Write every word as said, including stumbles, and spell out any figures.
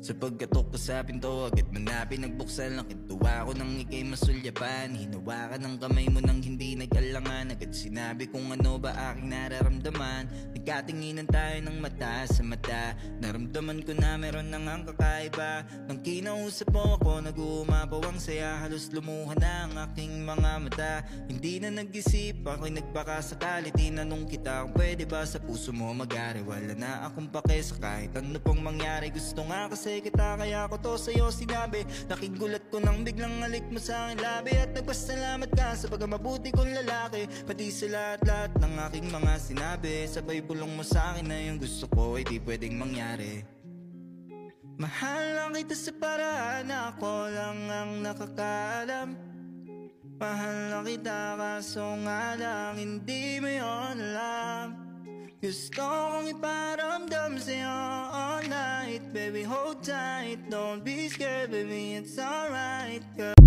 Sa pagkatok ko sa pinto, agad man na pinagbuksan. Nakituwa ko nang ikay masulyapan. Hinawakan ng kamay mo nang hindi nag-alangan. Agad sinabi kung ano ba aking nararamdaman. Nagkatinginan tayo ng mata sa mata. Naramdaman ko na meron nang ang kakaiba. Nang kinausap mo ako, nag-uumapaw ang saya. Halos lumuha na ang aking mga mata. Hindi na nag-isip, ako'y nagbaka sakali. Tinanong kita kung pwede ba sa puso mo mag-ari. Wala na akong pake sa kahit ano pang mangyari. Gusto nga kasi kita, kaya ko to sa'yo sinabi. Nakigulat ko nang biglang halik mo sa akin labi. At nagpasalamat ka sa pagkamabuti kong lalaki. Pati sa lahat-lahat ng aking mga sinabi. Sabay bulong mo sa akin na yung gusto ko ay di pwedeng mangyari. Mahal lang kita sa paraan na ako lang ang nakakaalam. Mahal lang kita kaso nga lang hindi mo yun alam. Gusto kong iparamdam sa'yo all night. Baby, hold tight, don't be scared, baby, it's alright, girl.